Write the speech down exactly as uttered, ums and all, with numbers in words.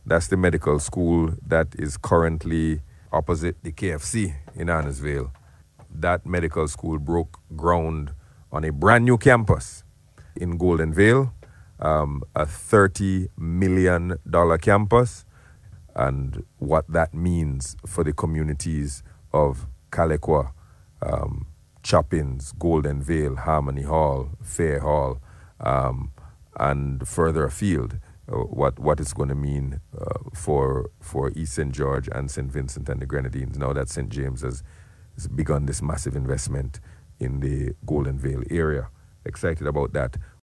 That's the medical school that is currently opposite the K F C in Annisvale. That medical school broke ground on a brand new campus in Golden Vale, um, a thirty million dollars campus, and what that means for the communities of Calequa, um, Choppins, Golden Vale, Harmony Hall, Fair Hall, um, and further afield, uh, what what it's going to mean uh, for for East Saint George and Saint Vincent and the Grenadines, now that Saint James has, has begun this massive investment in the Golden Vale area. Excited about that.